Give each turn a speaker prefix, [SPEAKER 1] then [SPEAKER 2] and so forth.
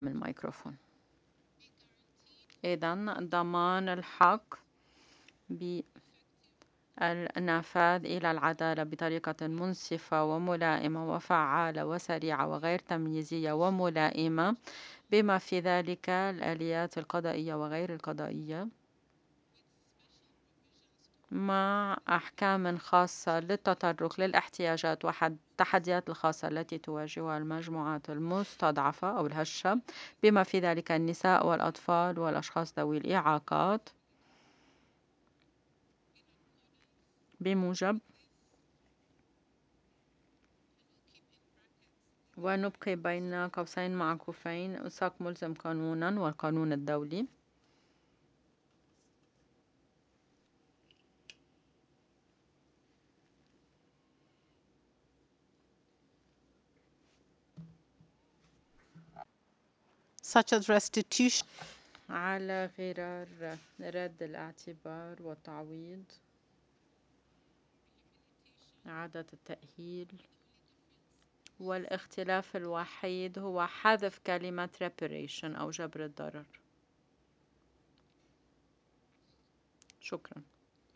[SPEAKER 1] الميكروفون. إذن ضمان الحق بالنفاذ إلى العدالة بطريقة منصفة وملائمة وفعالة وسريعة وغير تمييزية وملائمة، بما في ذلك الآليات القضائية وغير القضائية، مع أحكام خاصة للتطرق للاحتياجات والتحديات الخاصة التي تواجهها المجموعات المستضعفة أو الهشة، بما في ذلك النساء والأطفال والأشخاص ذوي الإعاقات، بموجب، ونبقي بين قوسين معكوفين إلصاق ملزم قانونا والقانون الدولي.
[SPEAKER 2] such as restitution
[SPEAKER 1] على غرار رد الاعتبار والتعويض، إعادة التأهيل، والاختلاف الوحيد هو حذف كلمة reparation أو جبر الضرر. شكرا.